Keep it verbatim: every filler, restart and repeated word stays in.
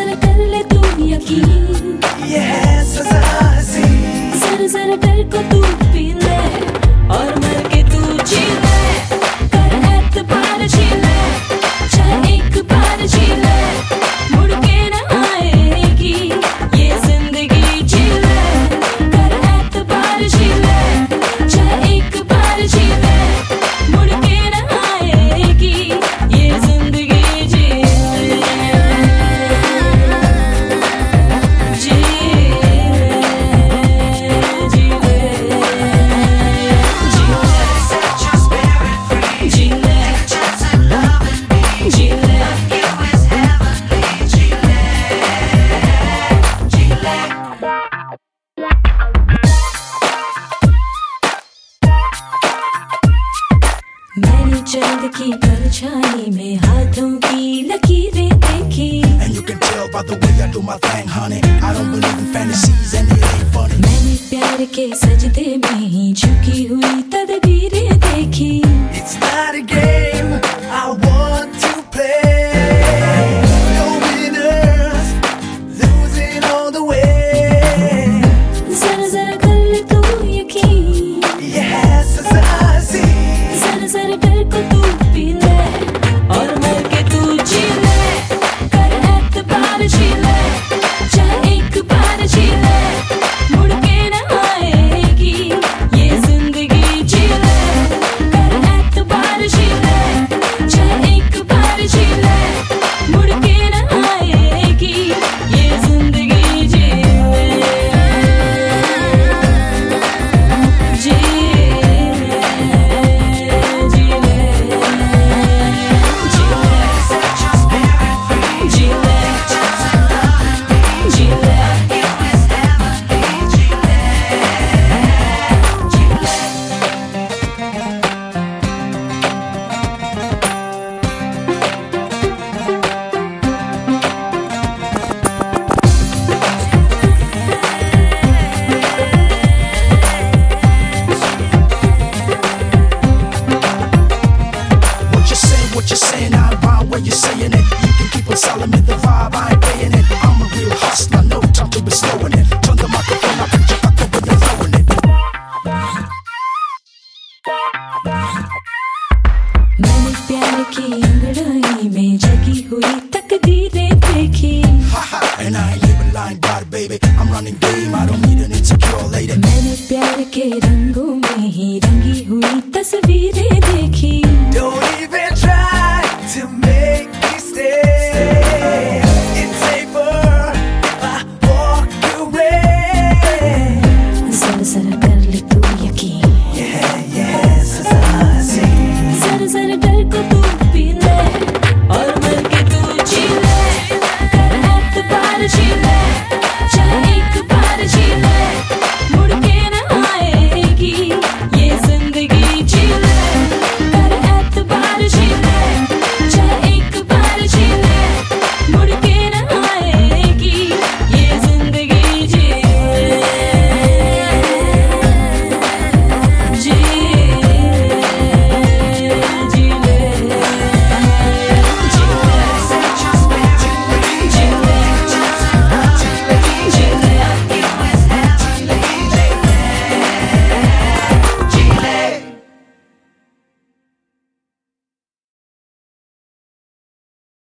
जरा कर ले तू यकीन, ये है सजा हसी। जरा जरा डर को तू पी ले और मर के तू जी ले। कर एतबार जी ले, चाहे एक बार जी ले, मुड़ के न आएगी ये जिंदगी जी ले। कर एतबार जी ले, चाहे एक बार जी ले, मुड़ के न आएगी ये जिंदगी जी ले। जी मैंने चांद की परछाई में हाथों की लकीरें देखी। And you can tell by the way I do my thing, honey. I don't believe in fantasies and it ain't funny. मैंने प्यार के सजदे में ही झुकी हुई तदबीरें देखी। It's not a game I want to play. No winners, losing all the way. जरा जरा कर ले तू यकीन, ये है सजा हसी। जरा जरा डर को तू पी ले और मर के तू जी ले। कर एतबार जी ले, चाहे एक बार जी ले, मुड़ के न आएगी ये जिंदगी जी ले। कर एतबार जी ले, चाहे एक बार जी ले, मुड़ के न आएगी ये जिंदगी जी ले। जी What you're saying, I rhyme where you're saying it. You can keep on selling me the vibe, I ain't paying it. I'm a real hustler, no time to be slowing it. Turn the microphone up and jump up when you're throwing it. मैंने प्यार की अंगड़ाई में जगी हुई तकदीरें देखी। And I ain't living lying about it, baby. I'm running game, I don't need an insecure lady. मैंने प्यार के रंगों में ही रंगी हुई तस्वीरें